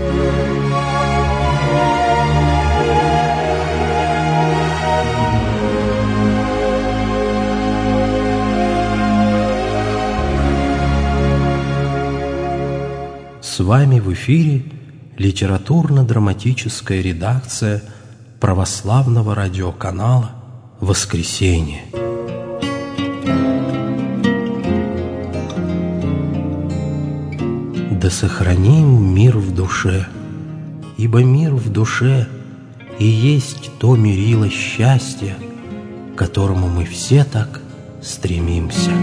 С вами в эфире литературно-драматическая редакция православного радиоканала «Воскресенье». Да сохраним мир в душе, ибо мир в душе и есть то мерило счастья, к которому мы все так стремимся.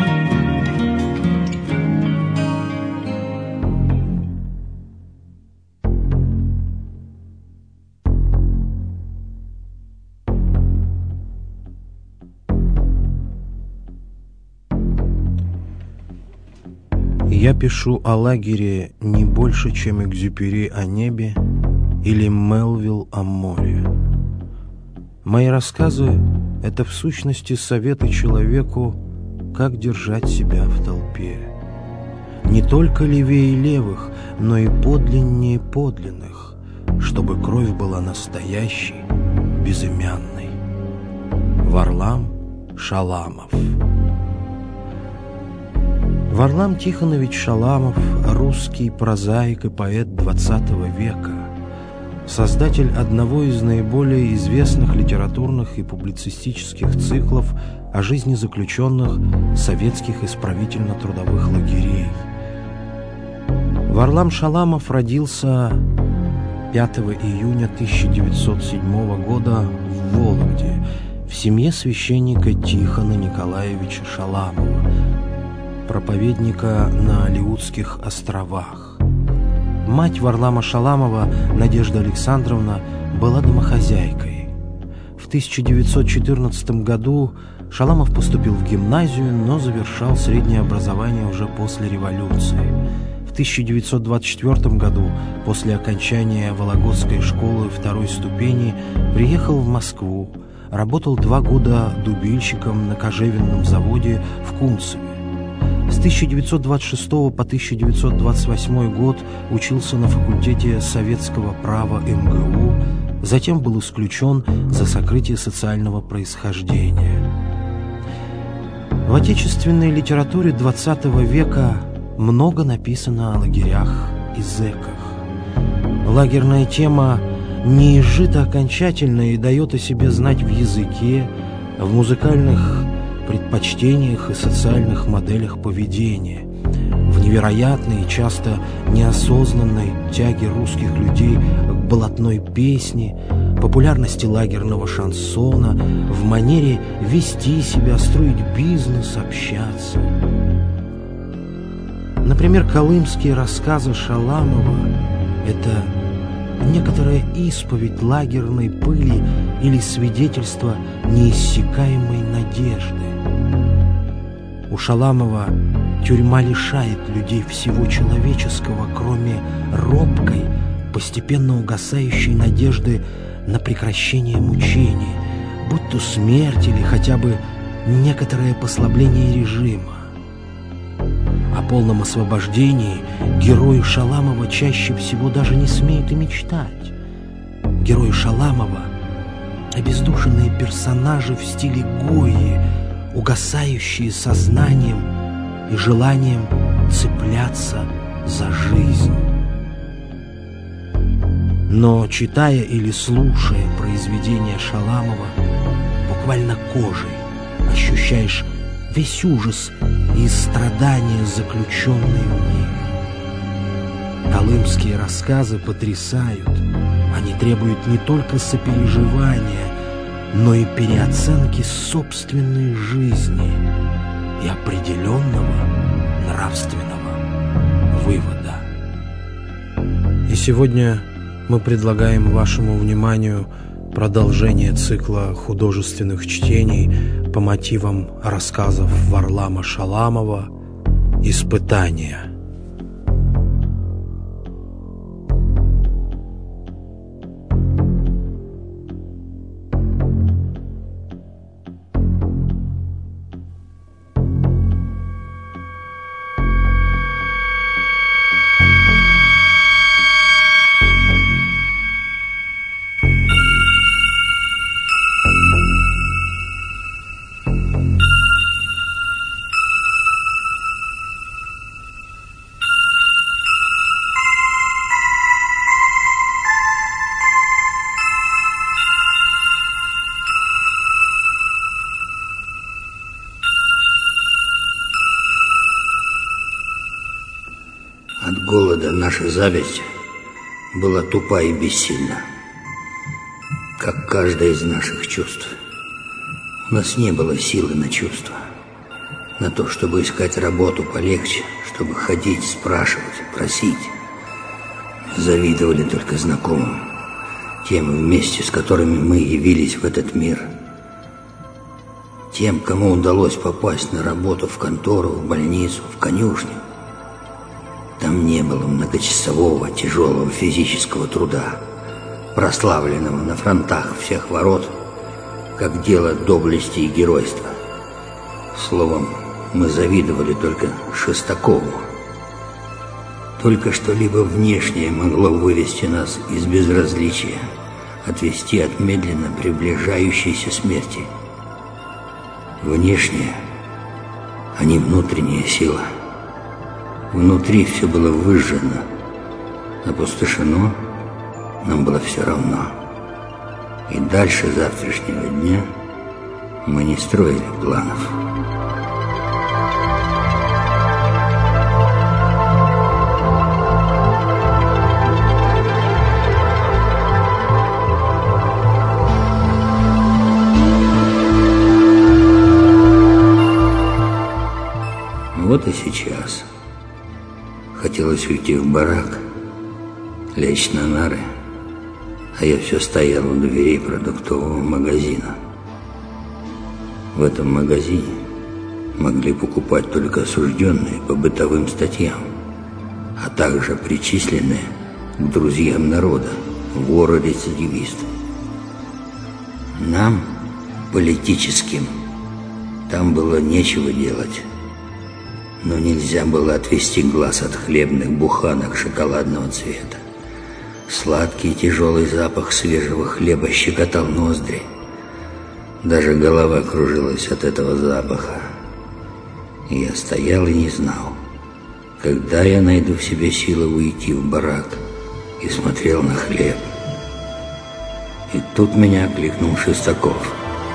Я пишу о лагере не больше, чем Экзюпери о небе или Мелвилл о море. Мои рассказы — это в сущности советы человеку, как держать себя в толпе. Не только левее левых, но и подлиннее подлинных, чтобы кровь была настоящей, безымянной. Варлам Шаламов. Варлам Тихонович Шаламов – русский прозаик и поэт XX века, создатель одного из наиболее известных литературных и публицистических циклов о жизни заключенных советских исправительно-трудовых лагерей. Варлам Шаламов родился 5 июня 1907 года в Вологде в семье священника Тихона Николаевича Шаламова, проповедника на Алеутских островах. Мать Варлама Шаламова, Надежда Александровна, была домохозяйкой. В 1914 году Шаламов поступил в гимназию, но завершал среднее образование уже после революции. В 1924 году, после окончания Вологодской школы второй ступени, приехал в Москву, работал 2 года дубильщиком на кожевенном заводе в Кунцеве. С 1926 по 1928 год учился на факультете советского права МГУ, затем был исключен за сокрытие социального происхождения. В отечественной литературе XX века много написано о лагерях и зэках. Лагерная тема не изжита окончательно и дает о себе знать в языке, в музыкальных предпочтениях и социальных моделях поведения, в невероятной и часто неосознанной тяге русских людей к блатной песне, популярности лагерного шансона, в манере вести себя, строить бизнес, общаться. Например, колымские рассказы Шаламова — это некоторая исповедь лагерной пыли или свидетельство неиссякаемой надежды. У Шаламова тюрьма лишает людей всего человеческого, кроме робкой, постепенно угасающей надежды на прекращение мучений, будь то смерть или хотя бы некоторое послабление режима. О полном освобождении герои Шаламова чаще всего даже не смеют и мечтать. Герои Шаламова — обездушенные персонажи в стиле Гойи, угасающие сознанием и желанием цепляться за жизнь. Но, читая или слушая произведения Шаламова, буквально кожей ощущаешь весь ужас и страдания, заключенные в них. Колымские рассказы потрясают. Они требуют не только сопереживания, но и переоценки собственной жизни и определенного нравственного вывода. И сегодня мы предлагаем вашему вниманию продолжение цикла художественных чтений по мотивам рассказов Варлама Шаламова «Испытания». наша зависть была тупа и бессильна, как каждое из наших чувств. У нас не было силы на чувства, на то, чтобы искать работу полегче, чтобы ходить, спрашивать, просить. Завидовали только знакомым, тем, вместе с которыми мы явились в этот мир. Тем, кому удалось попасть на работу в контору, в больницу, в конюшню. Там не было многочасового тяжелого физического труда, прославленного на фронтах всех ворот, как дело доблести и геройства. Словом, мы завидовали только Шестакову. Только что-либо внешнее могло вывести нас из безразличия, отвести от медленно приближающейся смерти. Внешняя, а не внутренняя сила. Внутри все было выжжено, опустошено, нам было все равно. И дальше завтрашнего дня мы не строили планов. Вот и сейчас хотелось уйти в барак, лечь на нары, а я все стоял у дверей продуктового магазина. В этом магазине могли покупать только осужденные по бытовым статьям, а также причисленные к друзьям народа, воры-рецидивисты. Нам, политическим, там было нечего делать. Но нельзя было отвести глаз от хлебных буханок шоколадного цвета. Сладкий тяжелый запах свежего хлеба щекотал ноздри. Даже голова кружилась от этого запаха. И я стоял и не знал, когда я найду в себе силы уйти в барак, и смотрел на хлеб. И тут меня окликнул Шестаков.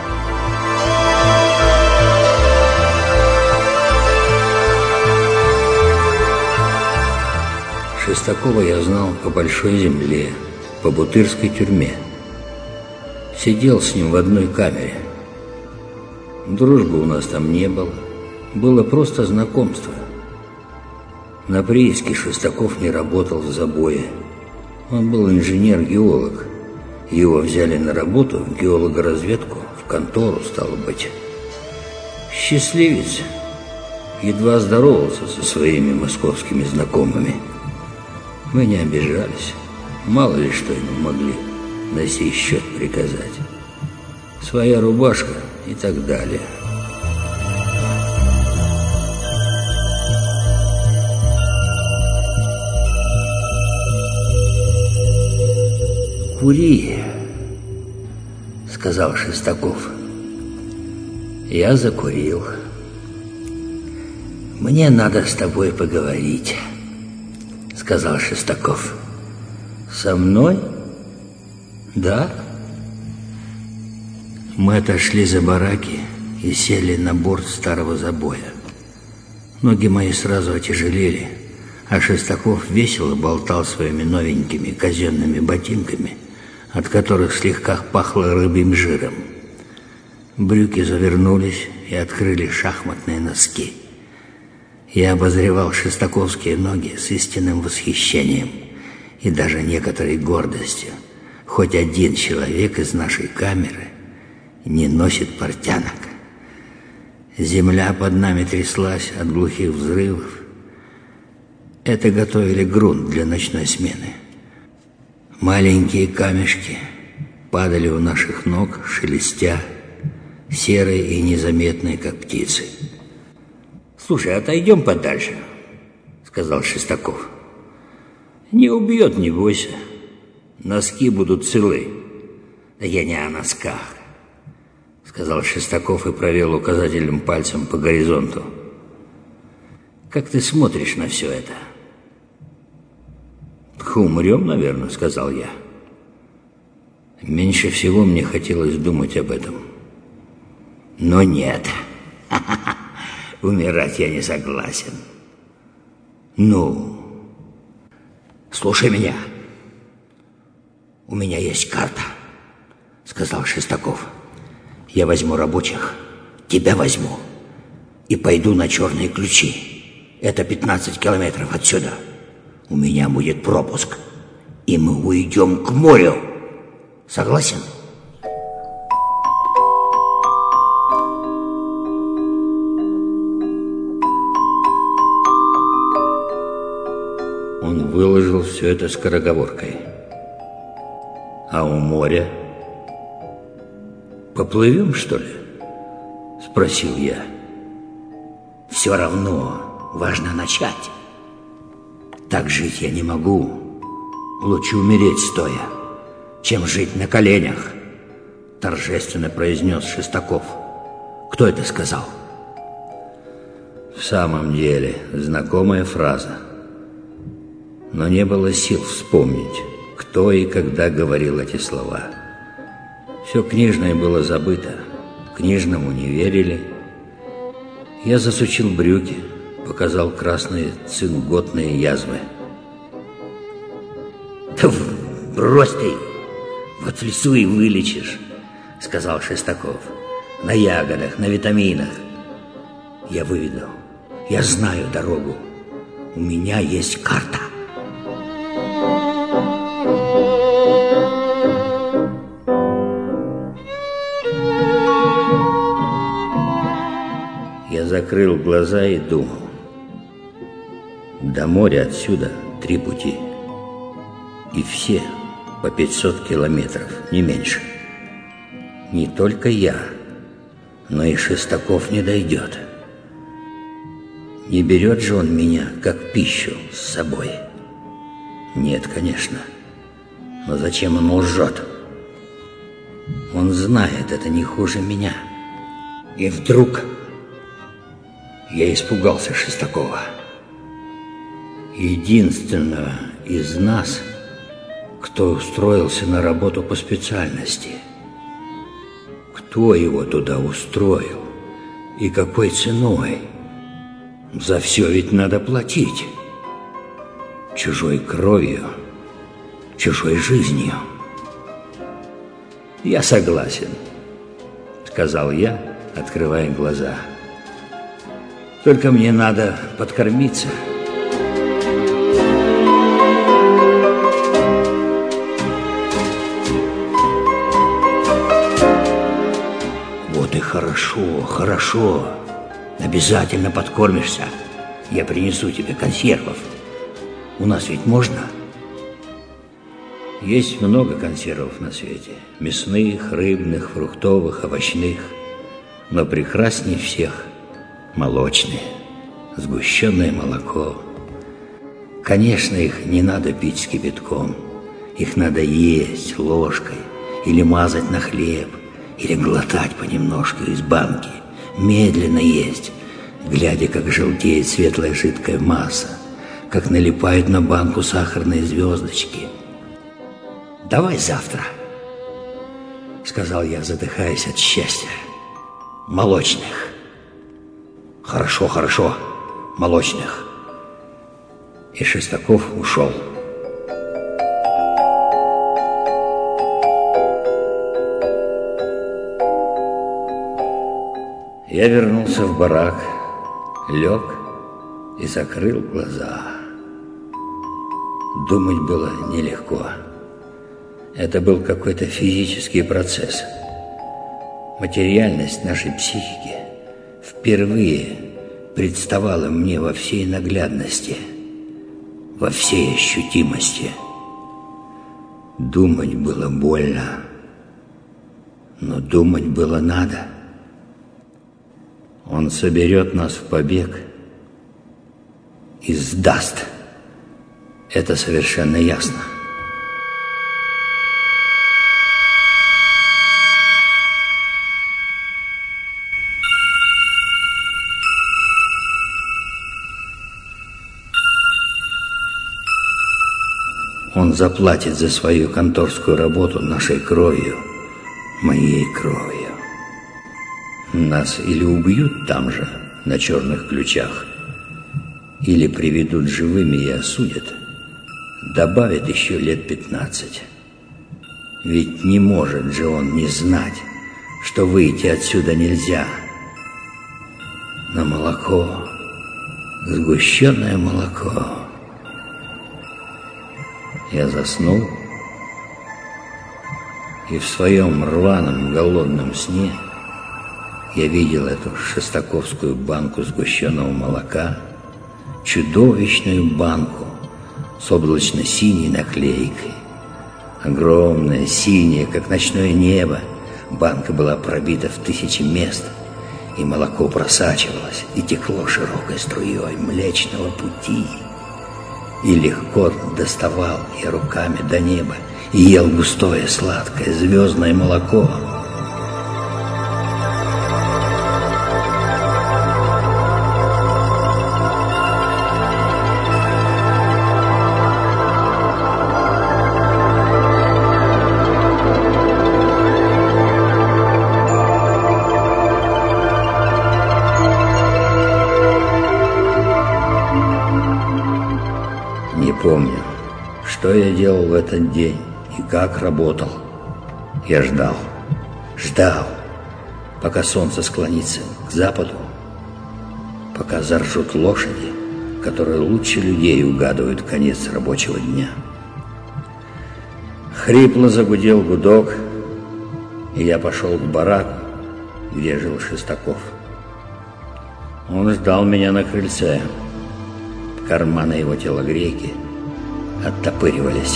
Шестакова я знал по Большой Земле, по Бутырской тюрьме. Сидел с ним в одной камере. Дружбы у нас там не было. Было просто знакомство. На прииске Шестаков не работал в забое. Он был инженер-геолог. Его взяли на работу в геологоразведку, в контору, стало быть. Счастливец. Едва здоровался со своими московскими знакомыми. Мы не обижались. Мало ли что ему могли на сей счет приказать. Своя рубашка и так далее. «Кури», — сказал Шестаков. Я закурил. «Мне надо с тобой поговорить», — сказал Шестаков. «Со мной? Да?» Мы отошли за бараки и сели на борт старого забоя. Ноги мои сразу отяжелели, а Шестаков весело болтал своими новенькими казенными ботинками, от которых слегка пахло рыбьим жиром. Брюки завернулись и открыли шахматные носки. Я обозревал шестаковские ноги с истинным восхищением и даже некоторой гордостью. Хоть один человек из нашей камеры не носит портянок. Земля под нами тряслась от глухих взрывов. Это готовили грунт для ночной смены. Маленькие камешки падали у наших ног, шелестя, серые и незаметные, как птицы. «Слушай, отойдем подальше», — сказал Шестаков. «Не убьет, не бойся. Носки будут целы». «Да я не о носках», — сказал Шестаков и провел указательным пальцем по горизонту. «Как ты смотришь на все это?» «Умрем, наверное», — сказал я. Меньше всего мне хотелось думать об этом. Но нет. Умирать я не согласен. Ну, Слушай меня. У меня есть карта, сказал Шестаков. Я возьму рабочих, тебя возьму и пойду на Черные Ключи. Это 15 километров отсюда. У меня будет пропуск, и мы уйдем к морю. Согласен? Он выложил все это скороговоркой. А у моря? Поплывем, что ли? Спросил я. Все равно важно начать. Так жить я не могу. Лучше умереть стоя, чем жить на коленях, торжественно произнес Шестаков. Кто это сказал? В самом деле, знакомая фраза. Но не было сил вспомнить, кто и когда говорил эти слова. Все книжное было забыто, книжному не верили. Я засучил брюки, показал красные цинготные язвы. «Да брось ты, вот в лесу и вылечишь», — сказал Шестаков. «На ягодах, на витаминах. Я выведу, я знаю дорогу. У меня есть карта». Я закрыл глаза и думал. До моря отсюда 3 пути. И все по 500 километров, не меньше. Не только я, но и Шестаков не дойдет. Не берет же он меня, как пищу, с собой? Нет, конечно. Но зачем он лжет? Он знает это не хуже меня. И вдруг я испугался Шестакова. Единственного из нас, кто устроился на работу по специальности. Кто его туда устроил? И какой ценой? За все ведь надо платить. Чужой кровью, чужой жизнью. Я согласен, сказал я, открывая глаза. Только мне надо подкормиться. Вот и хорошо, хорошо. Обязательно подкормишься. Я принесу тебе консервов. У нас ведь можно? Есть много консервов на свете. Мясных, рыбных, фруктовых, овощных. Но прекраснее всех молочные. Сгущенное молоко. Конечно, их не надо пить с кипятком. Их надо есть ложкой или мазать на хлеб, или глотать понемножку из банки. Медленно есть, глядя, как желтеет светлая жидкая масса, как налипают на банку сахарные звездочки. «Давай завтра», — сказал я, задыхаясь от счастья. «Молочных». «Хорошо, хорошо, молочных». И Шестаков ушел. Я вернулся в барак, лег и закрыл глаза. Думать было нелегко. Это был какой-то физический процесс. Материальность нашей психики впервые представала мне во всей наглядности, во всей ощутимости. Думать было больно, но думать было надо. Он соберет нас в побег и сдаст. Это совершенно ясно. Он заплатит за свою конторскую работу нашей кровью, моей кровью. Нас или убьют там же, на Черных Ключах, или приведут живыми и осудят добавит еще лет 15. Ведь не может же он не знать, что выйти отсюда нельзя. Но молоко, сгущенное молоко. Я заснул, и в своем рваном голодном сне я видел эту шестаковскую банку сгущенного молока, чудовищную банку с облачно-синей наклейкой. Огромная, синяя, как ночное небо. Банка была пробита в 1000 мест, и молоко просачивалось и текло широкой струей Млечного Пути. И легко доставал я руками до неба и ел густое, сладкое, звездное молоко. Не помню, что я делал в этот день и как работал. Я ждал, пока солнце склонится к западу, пока заржут лошади, которые лучше людей угадывают конец рабочего дня. Хрипло загудел гудок, и я пошел к бараку, где жил Шестаков. Он ждал меня на крыльце. Карманы его телогрейки оттопыривались.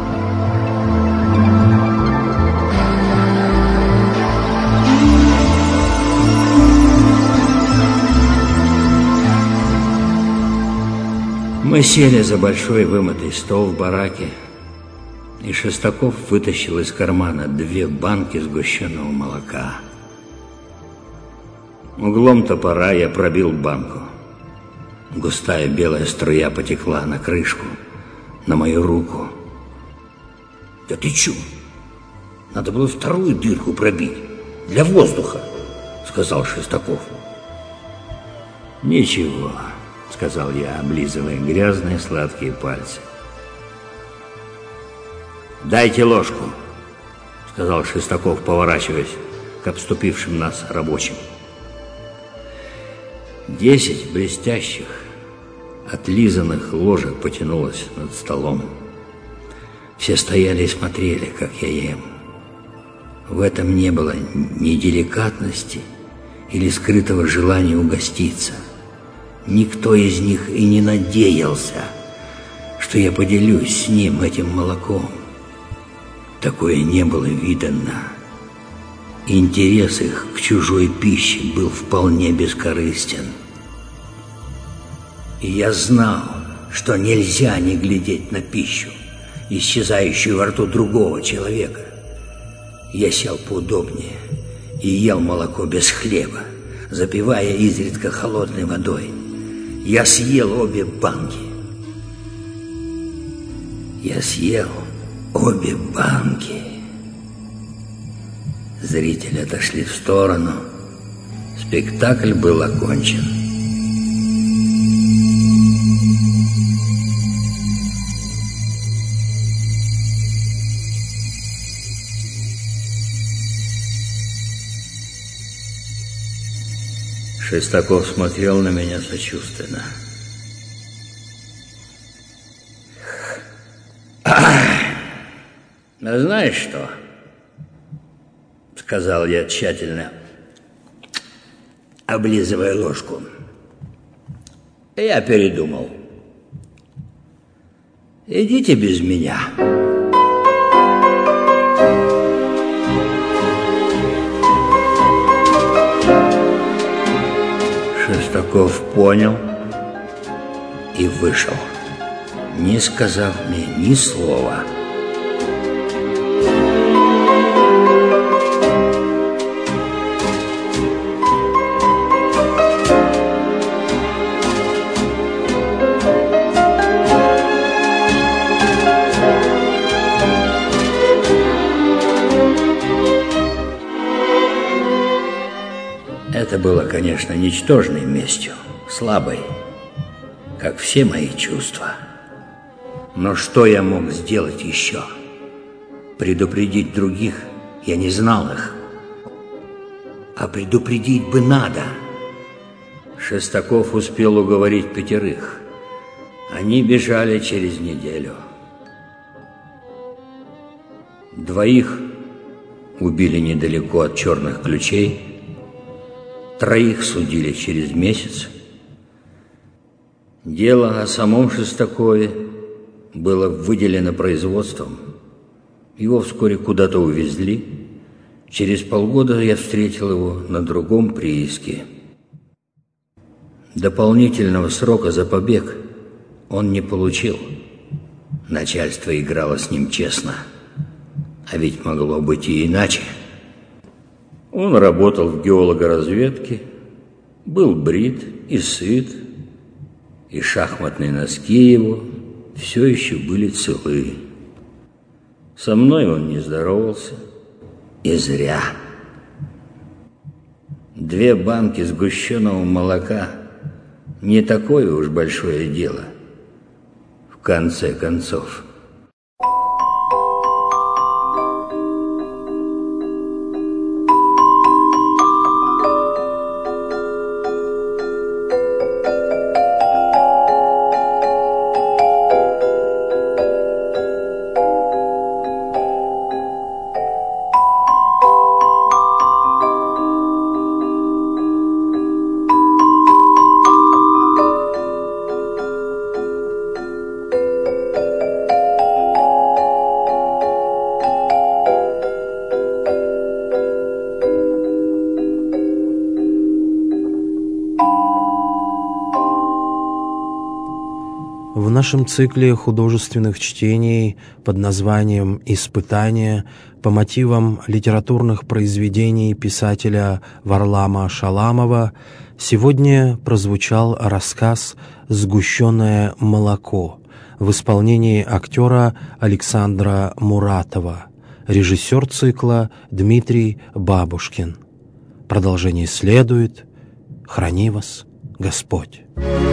Мы сели за большой вымытый стол в бараке, и Шестаков вытащил из кармана 2 банки сгущенного молока. Углом топора я пробил банку. Густая белая струя потекла на крышку, на мою руку. «Да ты чё? Надо было 2-ю дырку пробить, для воздуха», — сказал Шестаков. «Ничего», — сказал я, облизывая грязные сладкие пальцы. «Дайте ложку», — сказал Шестаков, поворачиваясь к обступившим нас рабочим. 10 блестящих, отлизанных ложек потянулось над столом. Все стояли и смотрели, как я ем. В этом не было ни деликатности или скрытого желания угоститься. Никто из них и не надеялся, что я поделюсь с ним этим молоком. Такое не было видано. Интерес их к чужой пище был вполне бескорыстен. И я знал, что нельзя не глядеть на пищу, исчезающую во рту другого человека. Я сел поудобнее и ел молоко без хлеба, запивая изредка холодной водой. Я съел обе банки. Я съел обе банки. Зрители отошли в сторону. Спектакль был окончен. Шестаков смотрел на меня сочувственно. «А знаешь что?» — сказал я тщательно, облизывая ложку. «Я передумал. Идите без меня». Шестаков понял и вышел, не сказав мне ни слова. Это было, конечно, ничтожной местью, слабой, как все мои чувства. Но что я мог сделать еще? Предупредить других? Я не знал их. А предупредить бы надо. Шестаков успел уговорить 5. Они бежали через неделю. 2 убили недалеко от Черных Ключей, 3 судили через месяц. Дело о самом Шестакове было выделено производством. Его вскоре куда-то увезли. Через полгода я встретил его на другом прииске. Дополнительного срока за побег он не получил. Начальство играло с ним честно. А ведь могло быть и иначе. Он работал в геологоразведке, был брит и сыт, и шахматные носки его все еще были целы. Со мной он не здоровался, и зря. 2 банки сгущенного молока не такое уж большое дело, в конце концов. В нашем цикле художественных чтений под названием «Испытания» по мотивам литературных произведений писателя Варлама Шаламова сегодня прозвучал рассказ «Сгущенное молоко» в исполнении актера Александра Муратова, режиссер цикла Дмитрий Бабушкин. Продолжение следует. Храни вас Господь!